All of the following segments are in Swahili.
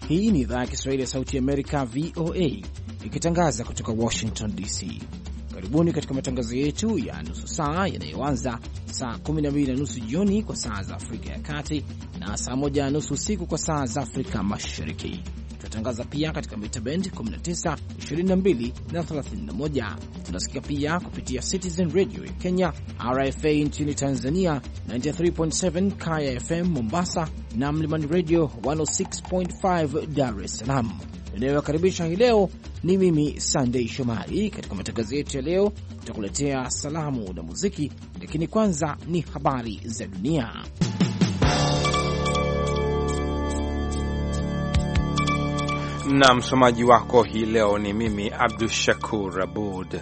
Hii ni idhaa ya Kiswahili ya Sauti ya Amerika, VOA, ikitangaza kutoka Washington DC. Karibuni katika matangazo yetu ya nusu saa yanayoanza saa 12:30 jioni kwa saa za Afrika ya Kati na saa 1:30 usiku kwa saa za Afrika Mashariki. Tunatangaza pia katika mita band 19, 22 na 31. Tunasikia pia kupitia Citizen Radio ya Kenya, RFA nchini Tanzania, 93.7 Kaya FM Mombasa na Mlimani Radio 106.5 Dar es Salaam. Ninayowakaribisha hii leo ni mimi Sunday Shomari. Katika matangazo yetu ya leo tutakuletea salamu na muziki, lakini kwanza ni habari za dunia. Na msomaji wako hii leo ni mimi Abdul Shakur Abud.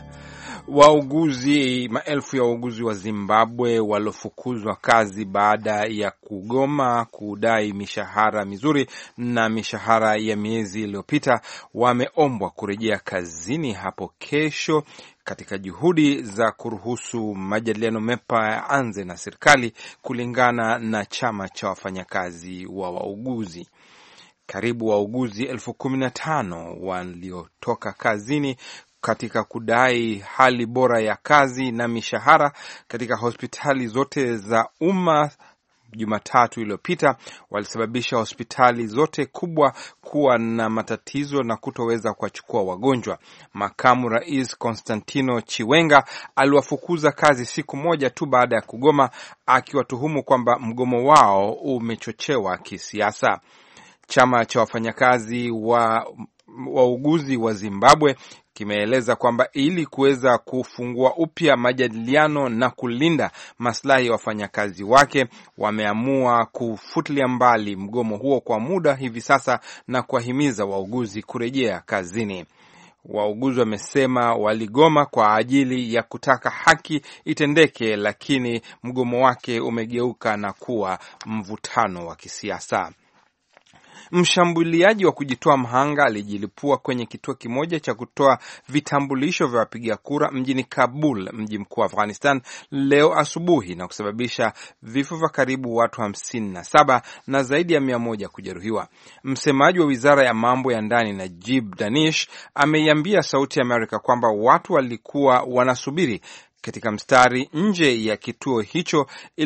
Maelfu ya wauguzi wa Zimbabwe walofukuzwa kazi baada ya kugoma kudai mishahara mizuri na mishahara ya miezi iliyopita wameombwa kurejea kazini hapo kesho katika juhudi za kuruhusu majadiliano mapya yaanze na serikali, kulingana na chama cha wafanyakazi wa wauguzi. Karibu wauguzi 15,000 waliotoka kazini katika kudai hali bora ya kazi na mishahara katika hospitali zote za umma Jumatatu iliyopita walisababisha hospitali zote kubwa kuwa na matatizo na kutoweza kuwachukua wagonjwa. Makamu Rais Konstantino Chiwenga aliwafukuza kazi siku moja tu baada ya kugoma, akiwatuhumu kwamba mgomo wao umechochewa kisiasa. Chama cha wafanyakazi wa wauguzi wa Zimbabwe kimeeleza kwamba ili kuweza kufungua upya majadiliano na kulinda maslahi ya wafanyakazi wake, wameamua kufutilia mbali mgomo huo kwa muda hivi sasa na kuwahimiza wauguzi kurejea kazini. Wauguzi wamesema waligoma kwa ajili ya kutaka haki itendeke, lakini mgomo wake umegeuka na kuwa mvutano wa kisiasa. Mshambuliaji wa kujitoa mhanga alijilipua kwenye kituo kimoja cha kutoa vitambulisho vya wapiga kura mjini Kabul, mji mkuu wa Afghanistan, leo asubuhi na kusababisha vifo vya karibu watu 57 na zaidi ya 100 kujeruhiwa. Msemaji wa Wizara ya Mambo ya Ndani Najib Danish ameiambia Sauti ya Amerika kwamba watu walikuwa wanasubiri katika mstari nje ya kituo hicho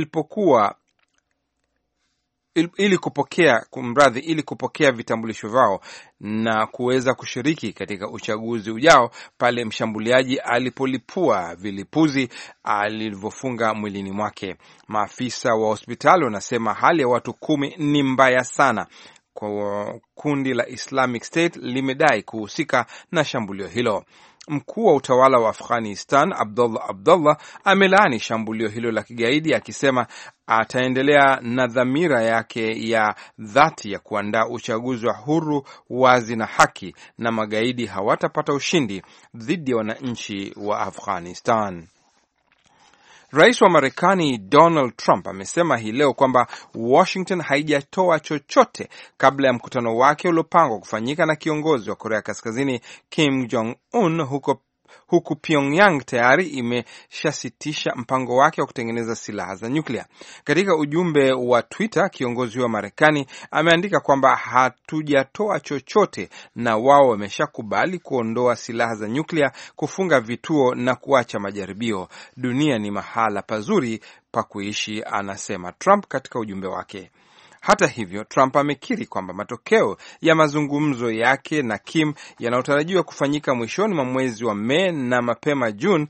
ili kupokea vitambulisho vyao na kuweza kushiriki katika uchaguzi ujao, pale mshambuliaji alipolipua vilipuzi alivyofunga mwilini mwake. Maafisa wa hospitali wanasema hali ya watu 10 ni mbaya sana. Kwa kundi la Islamic State limedai kuhusika na shambulio hilo. Mkuu wa utawala wa Afghanistan Abdullah amelaani shambulio hilo la kigaidi, akisema ataendelea na dhamira yake ya dhati ya kuandaa uchaguzi wa huru, wazi na haki, na magaidi hawatapata ushindi dhidi ya wananchi wa Afghanistan. Rais wa Marekani Donald Trump amesema hii leo kwamba Washington haijatoa chochote kabla ya mkutano wake uliopangwa kufanyika na kiongozi wa Korea Kaskazini Kim Jong-un, huku Pyongyang tayari imeshasitisha mpango wake wa kutengeneza silaha za nyuklia. Katika ujumbe wa Twitter, kiongozi wa Marekani ameandika kwamba hatujatoa chochote na wao wameshakubali kuondoa silaha za nyuklia, kufunga vituo na kuacha majaribio. Dunia ni mahala pazuri pa kuishi, anasema Trump katika ujumbe wake. Hata hivyo, Trump amekiri kwamba matokeo ya mazungumzo yake na Kim yanayotarajiwa kufanyika mwishoni mwa mwezi wa Mei na mapema Juni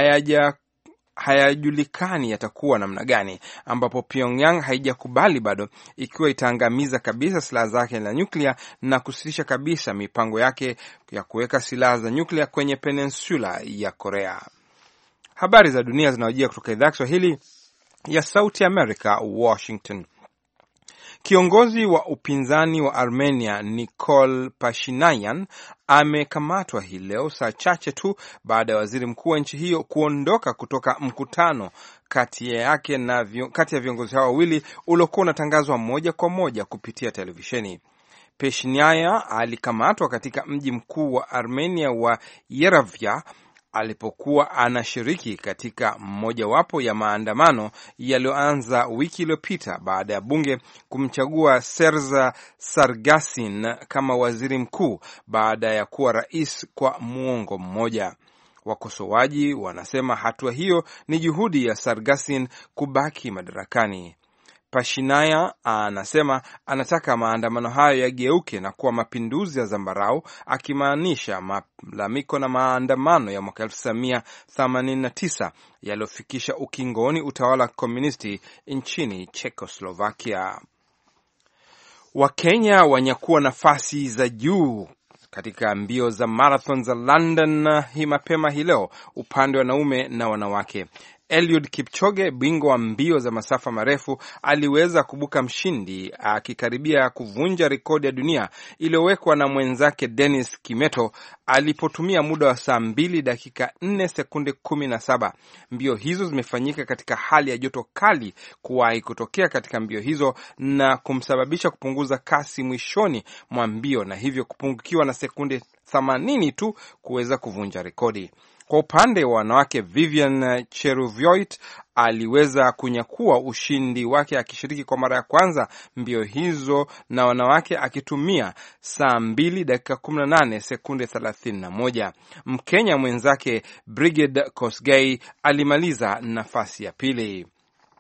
hayajulikani yatakuwa namna gani, ambapo Pyongyang haijakubali bado ikiwa itaangamiza kabisa silaha zake za nyuklia na kusitisha kabisa mipango yake ya kuweka silaha za nyuklia kwenye peninsula ya Korea. Habari za dunia zinawajia kutoka idhaa ya Kiswahili ya Sauti America, Washington. Kiongozi wa upinzani wa Armenia Nikol Pashinyan amekamatwa hii leo, saa chache tu baada ya waziri mkuu wa nchi hiyo kuondoka kutoka mkutano kati ya viongozi hao wawili uliokuwa unatangazwa moja kwa moja kupitia televisheni. Pashinyan alikamatwa katika mji mkuu wa Armenia wa Yerevan alipokuwa anashiriki katika mmojawapo ya maandamano yaliyoanza wiki iliyopita baada ya bunge kumchagua Serza Sargassin kama waziri mkuu baada ya kuwa rais kwa muongo mmoja. Wakosoaji wanasema hatua hiyo ni juhudi ya Sargassin kubaki madarakani. Pashinaya anasema anataka maandamano hayo yageuke na kuwa mapinduzi ya zambarau, akimaanisha malalamiko na maandamano ya mwaka 1989 yaliyofikisha ukingoni utawala wa komunisti nchini Czechoslovakia. Wakenya wanyakuwa nafasi za juu katika mbio za marathon za London hii mapema hii leo upande wa wanaume na wanawake. Eliud Kipchoge, bingwa wa mbio za masafa marefu, aliweza kubuka mshindi akikaribia kuvunja rekodi ya dunia iliyowekwa na mwenzake Dennis Kimeto alipotumia muda wa saa 2 dakika 4 sekunde 17. Mbio hizo zimefanyika katika hali ya joto kali kuwahi kutokea katika mbio hizo na kumsababisha kupunguza kasi mwishoni mwa mbio na hivyo kupungukiwa na sekunde 80 tu kuweza kuvunja rekodi. Kwa upande wa wanawake, Vivian Cheruiyot aliweza kunyakua ushindi wake akishiriki kwa mara ya kwanza mbio hizo na wanawake akitumia saa 2 dakika 18 sekunde 31. Mkenya mwenzake Brigid Kosgei alimaliza nafasi ya pili.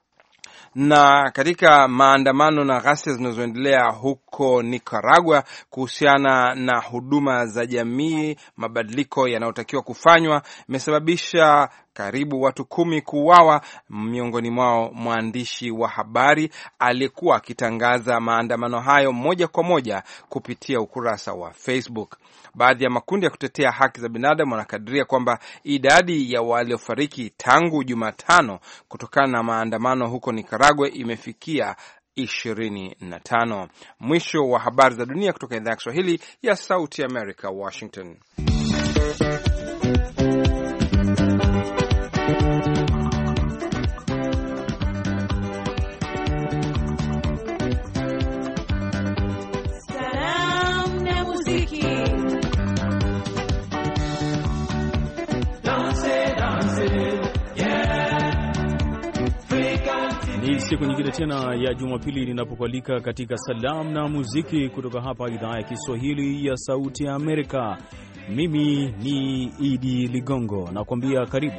Na katika maandamano na ghasia zinazoendelea huko Nicaragua kuhusiana na huduma za jamii, mabadiliko yanayotakiwa kufanywa imesababisha karibu watu 10 kuuawa, miongoni mwao mwandishi wa habari aliyekuwa akitangaza maandamano hayo moja kwa moja kupitia ukurasa wa Facebook. Baadhi ya makundi ya kutetea haki za binadamu wanakadiria kwamba idadi ya waliofariki tangu Jumatano kutokana na maandamano huko Nicaragua imefikia 25. Mwisho wa habari za dunia kutoka idhaa ya Kiswahili ya Sauti America, Washington. Ni siku nyingine tena ya Jumapili ninapokualika katika salamu na muziki kutoka hapa idhaa ya Kiswahili ya Sauti ya Amerika. Mimi ni Idi Ligongo na kuambia karibu.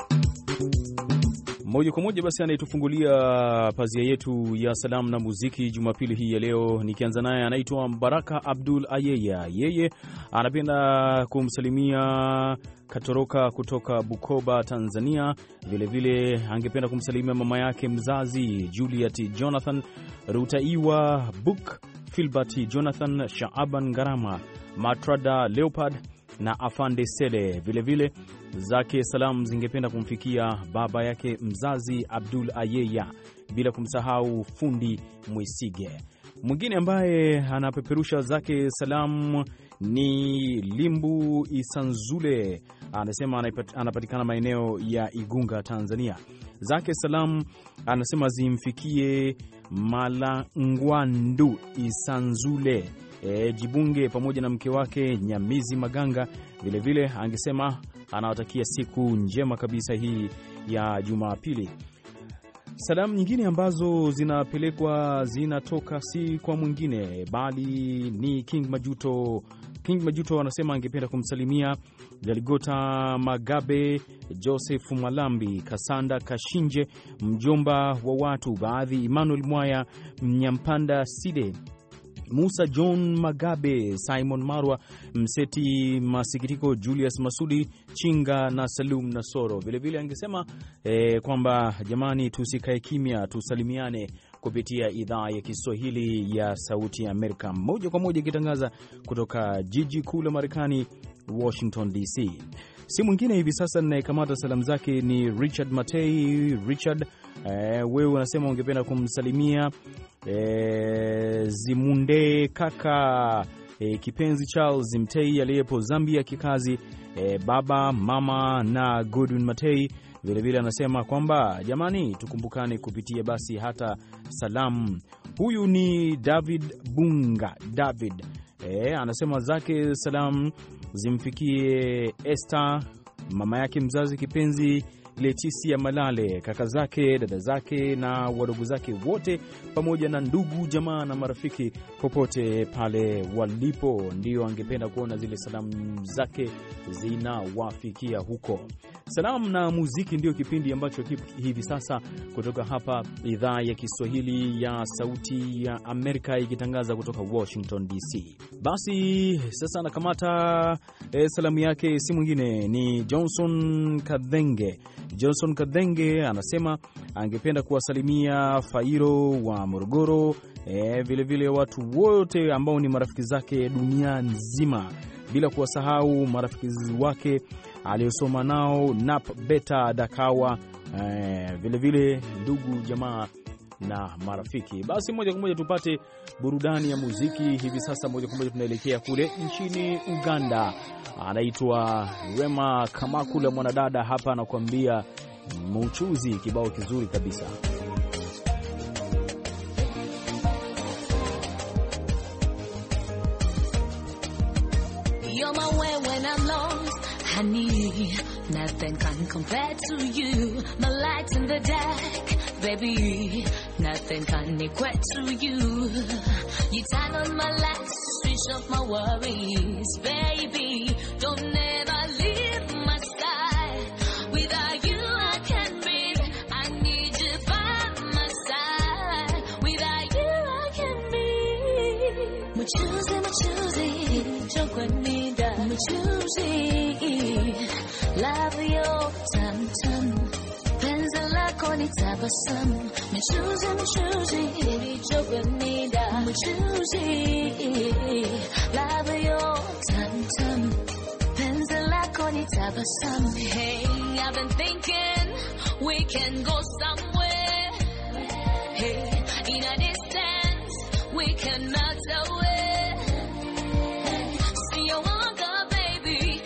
Moja kwa moja basi anayetufungulia pazia yetu ya salamu na muziki Jumapili hii ya leo, nikianza naye anaitwa Baraka Abdul Ayeya. Yeye anapenda kumsalimia Katoroka kutoka Bukoba, Tanzania. Vilevile angependa kumsalimia mama yake mzazi Juliet Jonathan Rutaiwa, Book Filbert Jonathan, Shaaban Garama, Matrada Leopard na Afande Sele. Vilevile zake salamu zingependa kumfikia baba yake mzazi Abdul Ayeya, bila kumsahau fundi Mwisige. Mwingine ambaye anapeperusha zake salamu ni Limbu Isanzule, anasema anapatikana maeneo ya Igunga, Tanzania. Zake salamu anasema zimfikie Malangwandu Isanzule Jibunge pamoja na mke wake Nyamizi Maganga. Vilevile angesema anawatakia siku njema kabisa hii ya Jumapili. Salamu nyingine ambazo zinapelekwa zinatoka si kwa mwingine bali ni King Majuto. King Majuto anasema angependa kumsalimia Galigota Magabe, Joseph Malambi, Kasanda Kashinje, mjomba wa watu baadhi, Emmanuel Mwaya, Mnyampanda Side, Musa John Magabe, Simon Marwa, Mseti Masikitiko, Julius Masudi Chinga na Salum Nasoro. Vilevile angesema kwamba jamani, tusikae kimya, tusalimiane kupitia idhaa ya Kiswahili ya Sauti ya Amerika, moja kwa moja ikitangaza kutoka jiji kuu la Marekani, Washington DC. Si mwingine hivi sasa ninayekamata salamu zake ni Richard Matei. Richard, wewe unasema ungependa kumsalimia Zimunde kaka kipenzi Charles Mtei aliyepo Zambia kikazi, baba mama na Godwin Matei. Vilevile anasema kwamba jamani, tukumbukane kupitia basi hata salamu. Huyu ni David Bunga. David anasema zake salamu zimfikie Esther mama yake mzazi kipenzi Leticia Malale, kaka zake, dada zake na wadogo zake wote, pamoja na ndugu jamaa na marafiki popote pale walipo. Ndio angependa kuona zile salamu zake zinawafikia huko. Salamu na muziki ndio kipindi ambacho hivi sasa kutoka hapa idhaa ya Kiswahili ya Sauti ya Amerika ikitangaza kutoka Washington DC. Basi sasa nakamata salamu yake, si mwingine ni Johnson Kadhenge. Johnson Kadhenge anasema angependa kuwasalimia Fairo wa Morogoro, vile watu wote ambao ni marafiki zake dunia nzima, bila kuwasahau marafiki wake aliyosoma nao Nap Beta Dakawa, vile ndugu jamaa na marafiki. Basi moja kwa moja tupate burudani ya muziki hivi sasa. Moja kwa moja tunaelekea kule nchini Uganda. Anaitwa Rema Kamakula, mwanadada hapa anakuambia Muchuzi, kibao kizuri kabisa. You're my way when I'm lost, honey. Nothing can compare to you. My light in the dark, baby. Nothing can equate to you. You turn on my lights, switch off my worries, baby. Don't ever leave my side. Without you I can't breathe. I need you by my side. Without you I can't breathe. I'm choosing, chocolate, I'm choosing. Love your tam-tam. Penzi lako ni tabasamu. I'm choosing, chocolate, I'm choosing. Love your tam-tam. Penzi lako ni tabasamu. Hey, I've been thinking we can go somewhere. Hey, in a distance we can melt away. See you walk up, baby.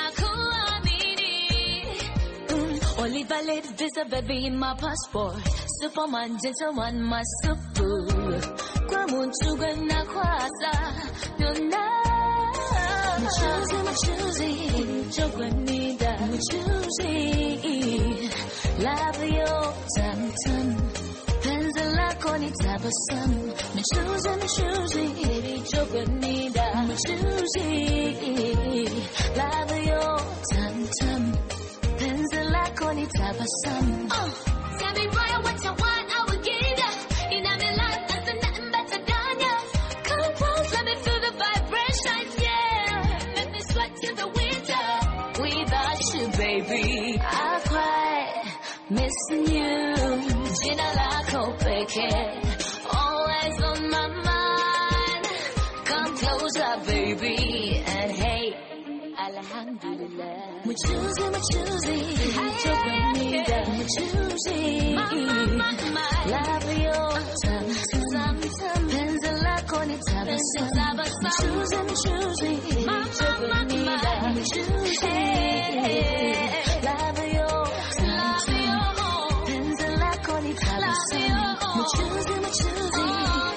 Only valid visa, baby, in my passport. Superman, gentleman, my super. Kwa munchuga na kwasa, yona. I'm choosing, chocolate, I'm choosing. Love your tam-tam. Penzi lako ni tabasamu. I'm choosing, chocolate, I'm choosing. Love your tam-tam. Penzi lako ni tabasamu. Tell me right what you want, I will give ya. In my life, there's nothing better than ya. Come close, let me feel the vibration, yeah. Let me sweat till the winter. Without you, baby, I cry, missing you. Jina lako pekee, always on my mind. Come closer, baby, and hey, alhamdulillah. I'm choosing, chocolate, I'm choosing. Love your tam-tam. Penzi lako ni tabasamu. I'm choosing, chocolate, I'm choosing. Love your tam-tam. Penzi lako ni tabasamu. I'm choosing.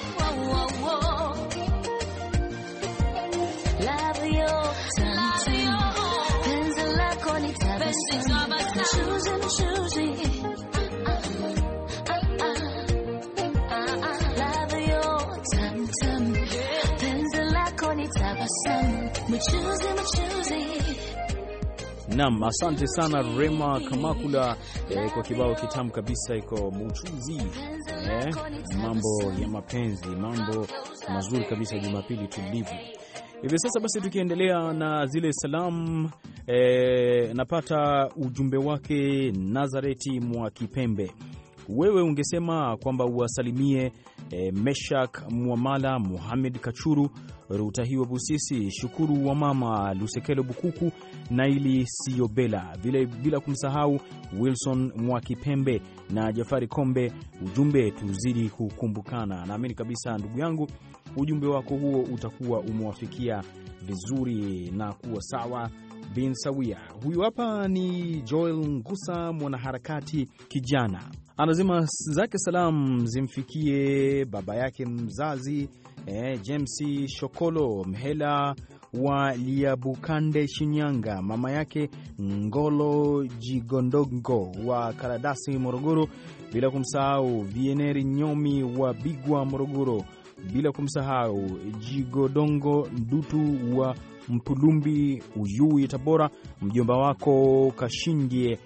Love your tam-tam. Penzi lako ni tabasamu. I'm choosing. Love your tam-tam. Penzi lako ni tabasamu. I'm choosing. Naam, asante sana Rema Kamakula kwa kibao kitamu kabisa iko Muchuzi. Mambo ya mapenzi, mambo mazuri kabisa, Jumapili tulivu. Hivi sasa basi tukiendelea na zile salamu, napata ujumbe wake Nazareti mwa Kipembe. Wewe ungesema kwamba uwasalimie Meshak Mwamala, Muhammad Kachuru, Rutahiwa Busisi, Shukuru wa Mama, Lusekelo Bukuku, Naili Siobela, bila kumsahau Wilson Mwakipembe na Jafari Kombe. Ujumbe, tuzidi kukumbukana. Naamini kabisa ndugu yangu, ujumbe wako huo utakuwa umewafikia vizuri na kuwa sawa bin sawia. Huyu hapa ni Joel Ngusa, mwanaharakati kijana. Anasema zake salam zimfikie baba yake mzazi James Shokolo Mhela wa Liabukande Shinyanga, mama yake Ngolo Jigondongo wa Karadasi Morogoro, bila kumsahau Vieneri Nyomi wa Bigwa Morogoro, bila kumsahau Jigodongo Ndutu wa Mpulumbi Uyui Tabora, mjomba wako Kashindie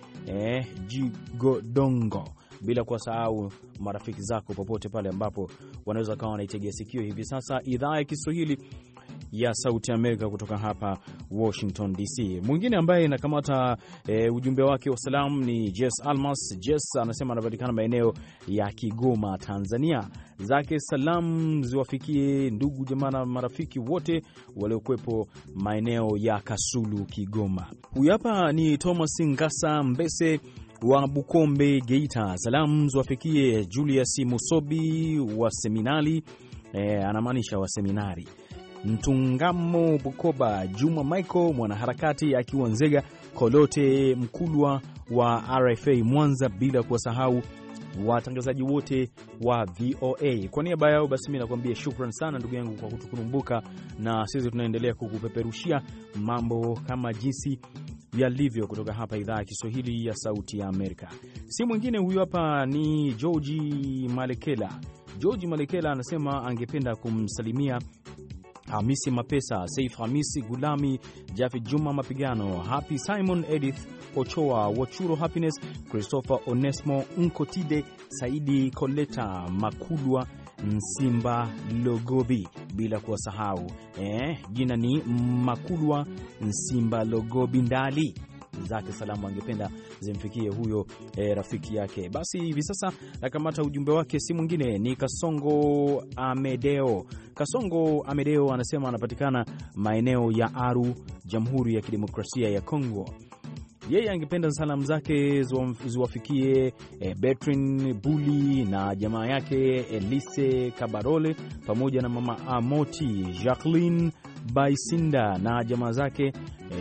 Jigodongo, bila kuwasahau marafiki zako popote pale ambapo wanaweza kawa wanaitegea sikio hivi sasa idhaa ya Kiswahili ya Sauti Amerika kutoka hapa Washington DC. Mwingine ambaye anakamata ujumbe wake wa salamu ni Jess Almas. Jess anasema anapatikana maeneo ya Kigoma, Tanzania. Zake salamu ziwafikie ndugu jamaa na marafiki wote waliokuwepo maeneo ya Kasulu, Kigoma. Huyu hapa ni Thomas Ngasa Mbese wa Bukombe, Geita. Salamu ziwafikie Julius Musobi wa seminari, anamaanisha wa seminari, Mtungamo Bukoba, Juma Michael mwanaharakati akiwa Nzega, Kolote Mkulwa wa RFA Mwanza, bila kuwasahau watangazaji wote wa VOA. Kwa niaba yao basi mimi nakwambia shukrani sana ndugu yangu kwa kutukumbuka, na sisi tunaendelea kukupeperushia mambo kama jinsi yalivyo kutoka hapa idhaa ya Kiswahili ya Sauti ya Amerika. Si mwingine huyu hapa ni George Malekela. George Malekela anasema angependa kumsalimia Hamisi Mapesa, Saif Hamisi Gulami, Jafi Juma Mapigano, Happy Simon, Edith Ochoa, Wachuro Happiness, Christopher Onesmo Nkotide, Saidi Koleta Makulwa, Nsimba Logobi, bila kuwasahau jina ni Makulwa Nsimba Logobi Ndali. Zake salamu angependa zimfikie huyo rafiki yake. Basi hivi sasa nakamata ujumbe wake, si mwingine ni Kasongo Amedeo. Kasongo Amedeo anasema anapatikana maeneo ya Aru, Jamhuri ya Kidemokrasia ya Kongo. Yeye angependa salamu zake ziwafikie Bertrand Buli na jamaa yake Elise Kabarole, pamoja na mama Amoti Jacqueline Baisinda na jamaa zake,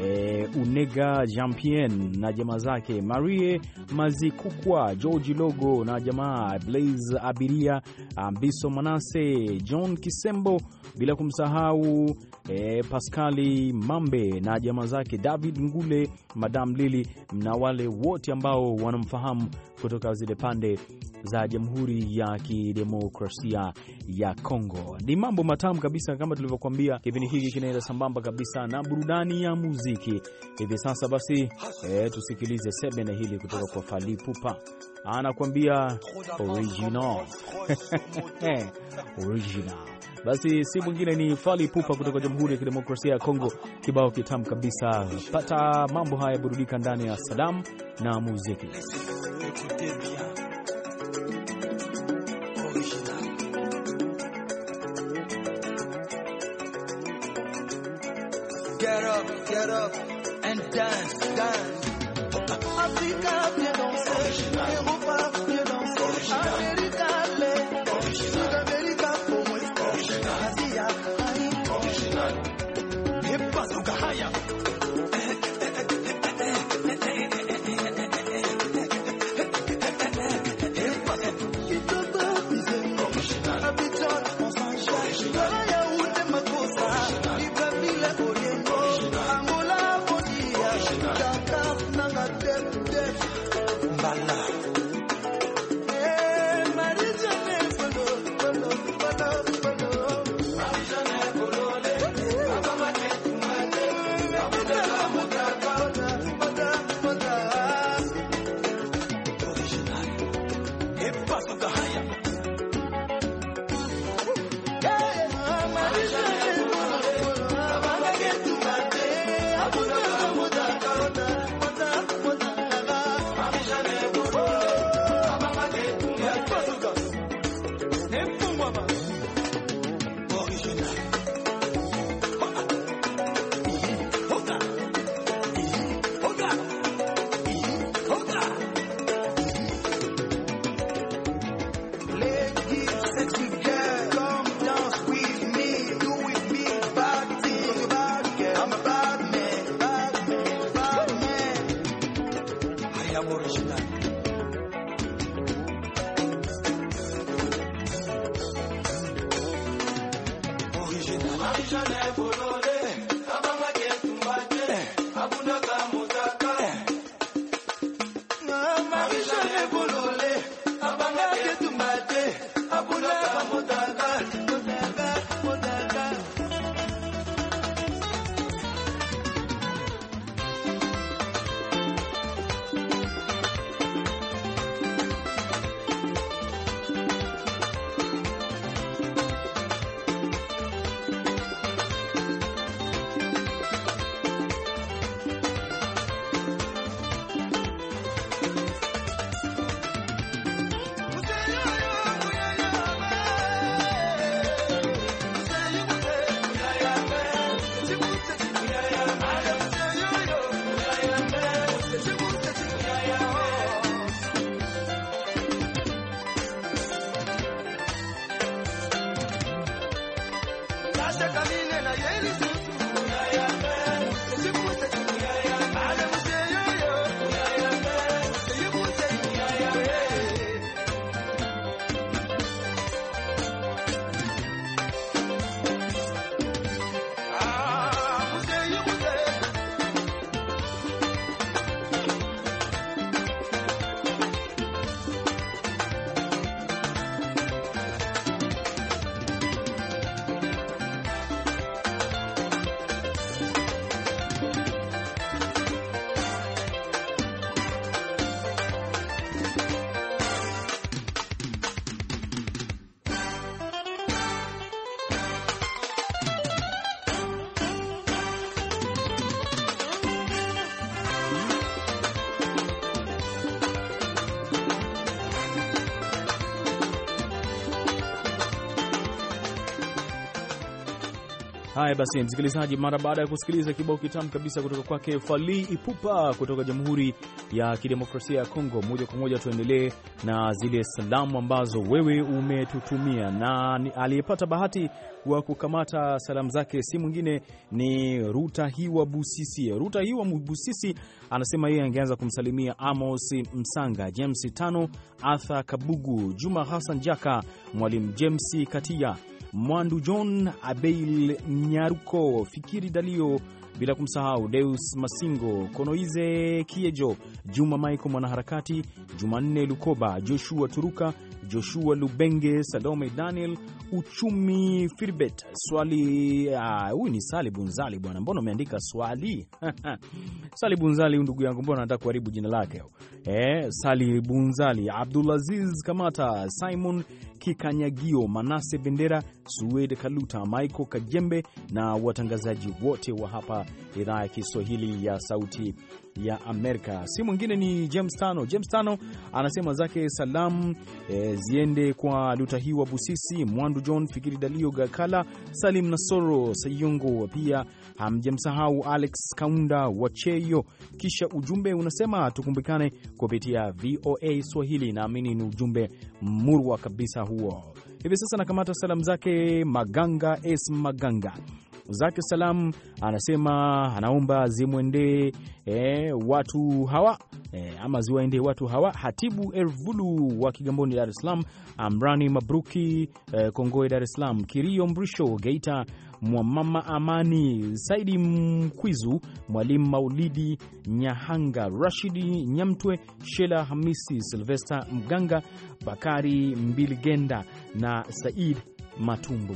Unega Jampien na jamaa zake, Marie Mazikukwa, George Logo na jamaa, Blaze Abiria, Ambiso Manase, John Kisembo, bila kumsahau Pascali Mambe na jamaa zake, David Ngule, Madam Lili na wale wote ambao wanamfahamu kutoka zile pande za Jamhuri ya Kidemokrasia ya Kongo. Ni mambo matamu kabisa, kama tulivyokuambia kipindi hiki kinaenda sambamba kabisa na burudani ya muziki. Hivi sasa basi tusikilize sebene hili kutoka kwa Fally Ipupa, anakuambia original. Original. Basi si mwingine ni Fally Ipupa kutoka Jamhuri ya Kidemokrasia ya Kongo, kibao kitamu kabisa. Pata mambo haya, burudika ndani ya salamu na muziki. Get up and dance, dance. Africa, viens danser. Europa, viens danser. America, Sud-America, pour moi, Asia, original. Hip hop, Gahaya. Haya basi, msikilizaji, mara baada ya kusikiliza kibao kitamu kabisa kutoka kwake Fally Ipupa kutoka Jamhuri ya Kidemokrasia ya Kongo, moja kwa moja tuendelee na zile salamu ambazo wewe umetutumia, na aliyepata bahati wa kukamata salamu zake si mwingine ni Rutahiwa Busisi. Rutahiwa Busisi anasema yeye angeanza kumsalimia Amos Msanga, James Tano, Arthur Kabugu, Juma Hassan Jaka, Mwalimu James Katia, Mwandu John, Abeil Nyaruko, Fikiri Dalio, bila kumsahau Deus Masingo, Konoize Kiejo, Juma Michael mwanaharakati, Jumanne Lukoba, Joshua Turuka, Joshua Lubenge, Salome Daniel, Uchumi Firbet, Swali. Huyu ni Sali Bunzali bwana, mbona umeandika Swali? Sali Bunzali ndugu yangu, mbona nataka kuharibu jina lake? Sali Bunzali, Abdulaziz Kamata, Simon Kikanyagio, Manase Bendera, Suede Kaluta, Michael Kajembe na watangazaji wote wa hapa idhaa ya Kiswahili ya Sauti ya Amerika. Si mwingine ni James Tano. James Tano anasema zake salamu ziende kwa Lutahiwa Busisi, Mwandu John, Fikiri Dalio, Gakala, Salim Nasoro Sayungo, pia hamjamsahau Alex Kaunda Wacheyo. Kisha ujumbe unasema tukumbukane kupitia VOA Swahili. Naamini ni ujumbe murwa kabisa huo. Hivi sasa nakamata salamu zake Maganga S Maganga. Zake salamu anasema anaomba zimwendee watu hawa ama ziwaendee watu hawa: Hatibu Ervulu wa Kigamboni Dar es Salaam, Amrani Mabruki Kongoe Dar es Salaam, Kirio Mrisho Geita, Mwamama Amani, Saidi Mkwizu, Mwalimu Maulidi Nyahanga, Rashidi Nyamtwe, Shela Hamisi, Silvester Mganga, Bakari Mbiligenda na Said Matumbu.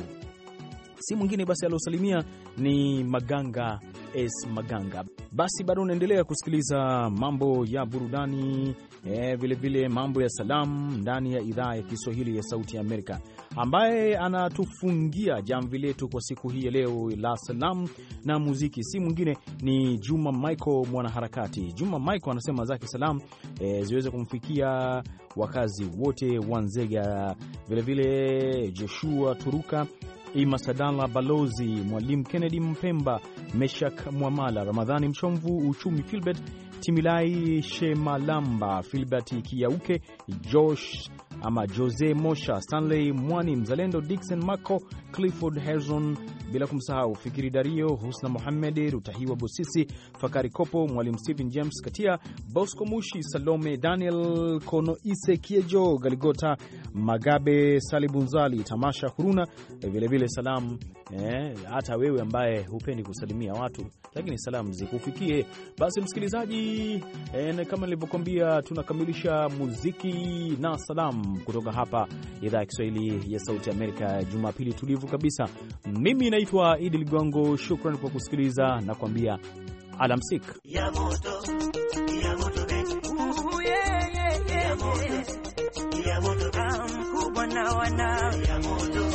Si mwingine basi aliosalimia ni Maganga S Maganga. Basi bado unaendelea kusikiliza mambo ya burudani, vile vile mambo ya salamu ndani ya idhaa ya Kiswahili ya Sauti ya Amerika. Ambaye anatufungia jamvi letu kwa siku hii ya leo la salamu na muziki si mwingine ni Juma Michael mwanaharakati. Juma Michael anasema zake salamu ziweze kumfikia wakazi wote wa Nzega, vile vile Joshua Turuka, Ima Sadala Balozi, Mwalimu Kennedy Mpemba, Meshak Mwamala, Ramadhani Mchomvu, Uchumi Filbert, Timilai Shemalamba, Filbert Kiauke, Josh ama Jose Mosha, Stanley Mwani, Mzalendo Dixon Mako, Clifford Herzon, bila kumsahau Fikiri Dario, Husna Mohamed, Rutahiwa Busisi, Fakari Kopo, Mwalimu Stephen James Katia, Bosco Mushi, Salome Daniel, Konoise Kiejo, Galigota Magabe, Salibunzali, Tamasha Huruna. Vile vile salamu hata wewe ambaye hupendi kusalimia watu, lakini salamu zikufikie. Basi msikilizaji, kama nilivyokuambia, tunakamilisha muziki na salamu kutoka hapa idhaa ya Kiswahili ya Sauti Amerika, Jumapili tulivu kabisa. Mimi naitwa Idi Ligongo, shukrani kwa kusikiliza na kuambia alamsik. Ya moto ya moto kubwa na wana ya moto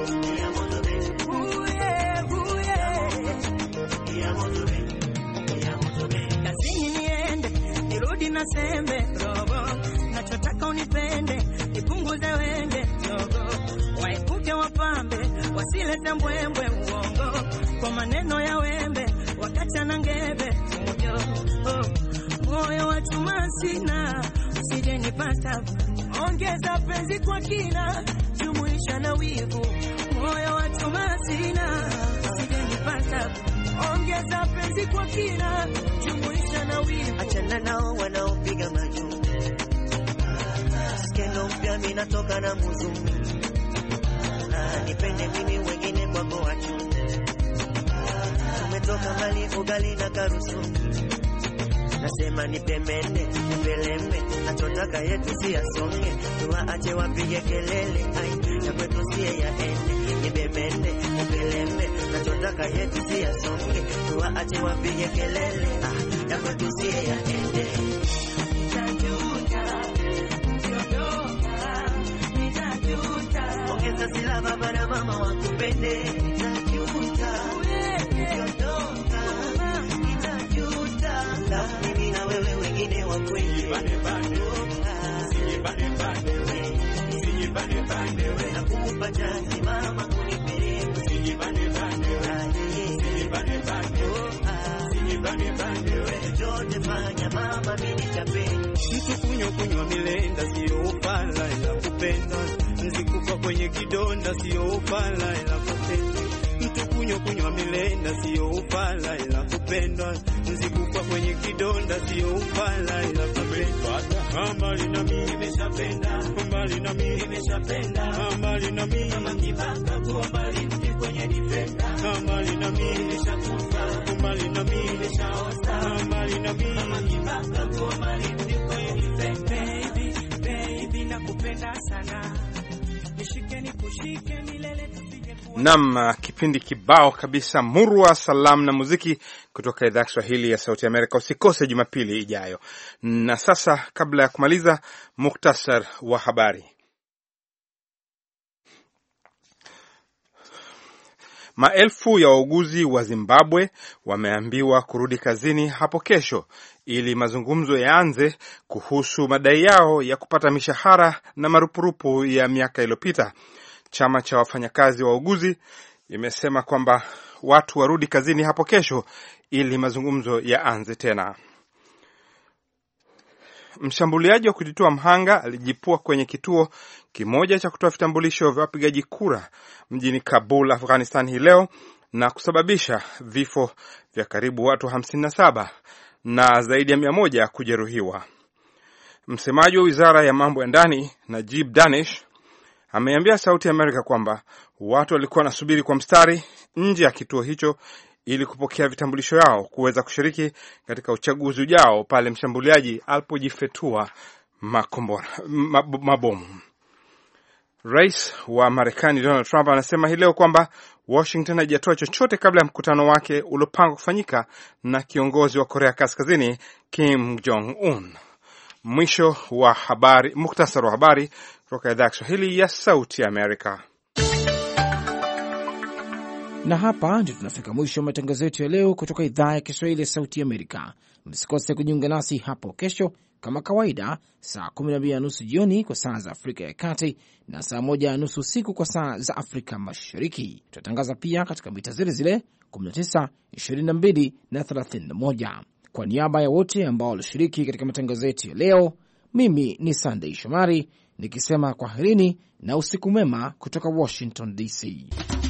kazini niende nirudi na sembe robo, nachotaka unipende nipunguze wenge dogo, waepuke wapambe wasilete mbwembwe uongo, kwa maneno ya wembe wakacha na ngebe moyo moyo wa chuma sina, usije nipata, ongeza penzi kwa kina, jumuisha na wivu, moyo wa chuma sina. mapenzi kwa kina, jumuisha na wivu. Achana nao wanaopiga majumbe, skendo mpya mimi natoka na muzungu. Nipende mimi wengine kwako wachunde. Tumetoka mali ugali na karusu. Nasema nipemene, nipeleme, nachotaka yetu si asonge. Tuwaache wapige kelele, ai, ya kwetu si yaende. Nipemene, nipeleme, nachotaka yetu si asonge. Tuwaache wapige kelele, ya kwetu si yaende. Nitajuta, ongeza sila baba na mama wakupende. Nitajuta, mimi na wewe wengine wa kweli. Nakupa chansi mama kunipeleka. Chochote fanya mama mimi nitapenda. Mtu kunywa milenda sio upala ila kupenda. Nzikufa kwenye kidonda sio upala ila kupenda. Mtu kunywa milenda sio upala ila kupendwa. Nzikufa kwenye kidonda sio upala ila kupendwa. Mbali na mimi nimeshapenda, mbali na mimi nimeshapenda, mbali na mimi kama kibaka kwa mbali kwenye defender. Mbali na mimi nimeshakufa, mbali na mimi nimeshaoza, mbali na mimi kama kibaka kwa mbali kwenye defender. Baby nakupenda sana. Nam, kipindi kibao kabisa murwa salamu na muziki kutoka idhaa ya Kiswahili ya Sauti Amerika. Usikose Jumapili ijayo. Na sasa kabla ya kumaliza, muktasar wa habari. Maelfu ya wauguzi wa Zimbabwe wameambiwa kurudi kazini hapo kesho ili mazungumzo yaanze kuhusu madai yao ya kupata mishahara na marupurupu ya miaka iliyopita. Chama cha wafanyakazi wa wauguzi imesema kwamba watu warudi kazini hapo kesho ili mazungumzo yaanze tena. Mshambuliaji wa kujitoa mhanga alijipua kwenye kituo kimoja cha kutoa vitambulisho vya wapigaji kura mjini Kabul, Afghanistan hii leo na kusababisha vifo vya karibu watu 57 na zaidi ya 100 kujeruhiwa. Msemaji wa Wizara ya Mambo ya Ndani, Najib Danish, ameambia Sauti ya Amerika kwamba watu walikuwa wanasubiri kwa mstari nje ya kituo hicho ili kupokea vitambulisho yao kuweza kushiriki katika uchaguzi ujao pale mshambuliaji alipojifetua mabomu. Rais wa Marekani Donald Trump anasema hii leo kwamba Washington haijatoa chochote kabla ya mkutano wake uliopangwa kufanyika na kiongozi wa Korea Kaskazini Kim Jong Un. Mwisho wa habari, muktasari wa habari kutoka idhaa ya Kiswahili ya Sauti ya Amerika. Na hapa ndio tunafika mwisho wa matangazo yetu ya leo kutoka idhaa ya Kiswahili ya Sauti ya Amerika. Msikose kujiunga nasi hapo kesho kama kawaida saa 12:30 jioni kwa saa za Afrika ya Kati na saa 1:30 usiku kwa saa za Afrika Mashariki. Tutatangaza pia katika mita zile 19, 22 na 31. Kwa niaba ya wote ambao walishiriki katika matangazo yetu ya leo, mimi ni Sunday Shomari nikisema kwaherini na usiku mwema kutoka Washington DC.